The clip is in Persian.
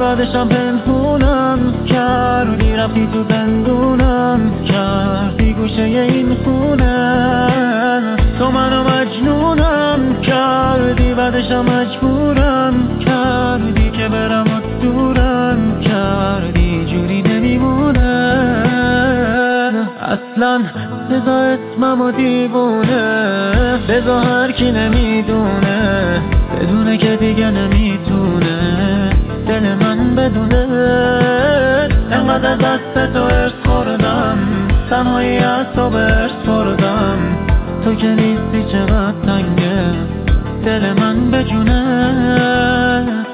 بعدشم پنهونم کردی، رفتی تو زندونم کردی گوشه این خونه. تو منو مجنونم کردی، بعدشم مجبورم کردی که برم و دورم کردی، جوری نمیمونه اصلا. بزا اسممو دیوونه، بزا هر کی نمیدونه بدونه که دیگه نمیتونه دل من بدونه. انقدر دست تو ارس خوردم، تنهایی از تو برس خوردم، تو که نیستی چقدر تنگه دل من بجونه.